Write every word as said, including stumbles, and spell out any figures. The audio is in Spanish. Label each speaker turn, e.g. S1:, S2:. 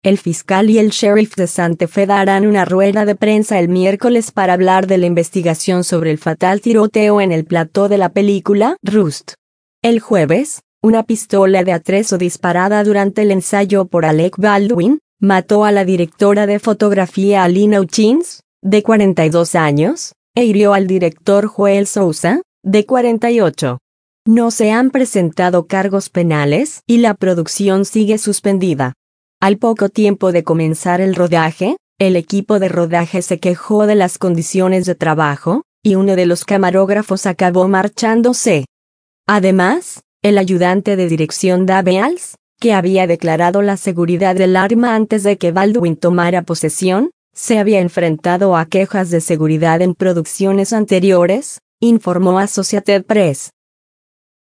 S1: El fiscal y el sheriff de Santa Fe darán una rueda de prensa el miércoles para hablar de la investigación sobre el fatal tiroteo en el plató de la película Rust. El jueves, una pistola de atrezo disparada durante el ensayo por Alec Baldwin mató a la directora de fotografía Alina Hutchins, de cuarenta y dos años, e hirió al director Joel Souza, de cuarenta y ocho. No se han presentado cargos penales y la producción sigue suspendida. Al poco tiempo de comenzar el rodaje, el equipo de rodaje se quejó de las condiciones de trabajo, y uno de los camarógrafos acabó marchándose. Además, el ayudante de dirección Dave Alls, que había declarado la seguridad del arma antes de que Baldwin tomara posesión, se había enfrentado a quejas de seguridad en producciones anteriores, informó Associated Press.